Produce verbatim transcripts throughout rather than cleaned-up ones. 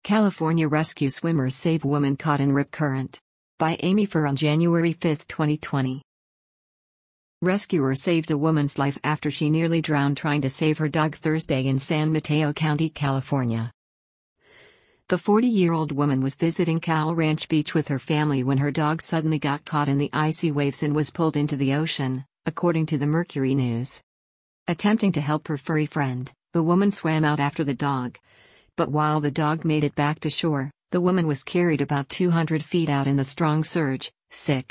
California rescue swimmers save woman caught in rip current. By Amy Furr on January fifth, twenty twenty. Rescuers saved a woman's life after she nearly drowned trying to save her dog Thursday in San Mateo County, California. The forty-year-old woman was visiting Cow Ranch Beach with her family when her dog suddenly got caught in the icy waves and was pulled into the ocean, according to the Mercury News. Attempting to help her furry friend, the woman swam out after the dog. But while the dog made it back to shore, the woman was carried about two hundred feet out in the strong surge, sick.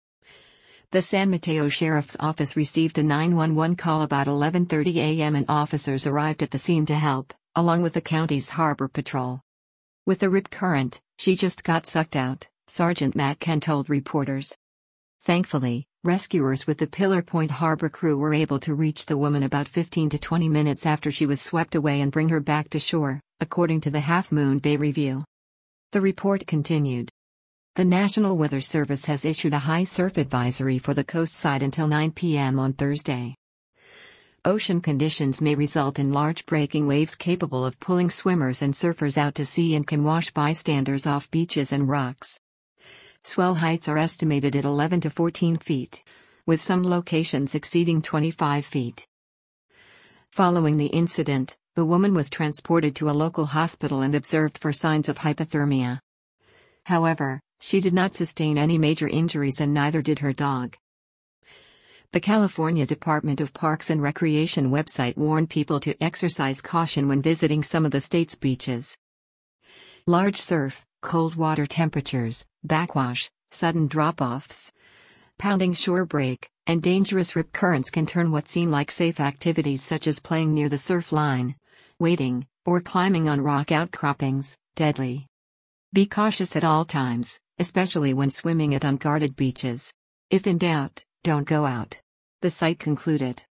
The San Mateo Sheriff's Office received a nine one one call about eleven thirty a m and officers arrived at the scene to help, along with the county's harbor patrol. With the rip current, she just got sucked out, Sergeant Matt Ken told reporters. Thankfully, rescuers with the Pillar Point Harbor crew were able to reach the woman about fifteen to twenty minutes after she was swept away and bring her back to shore, according to the Half Moon Bay Review. The report continued. The National Weather Service has issued a high surf advisory for the coast side until nine p m on Thursday. Ocean conditions may result in large breaking waves capable of pulling swimmers and surfers out to sea and can wash bystanders off beaches and rocks. Swell heights are estimated at eleven to fourteen feet, with some locations exceeding twenty-five feet. Following the incident, the woman was transported to a local hospital and observed for signs of hypothermia. However, she did not sustain any major injuries and neither did her dog. The California Department of Parks and Recreation website warned people to exercise caution when visiting some of the state's beaches. Large surf, cold water temperatures, backwash, sudden drop-offs, pounding shore break, and dangerous rip currents can turn what seem like safe activities such as playing near the surf line, wading, or climbing on rock outcroppings, deadly. Be cautious at all times, especially when swimming at unguarded beaches. If in doubt, don't go out. The site concluded.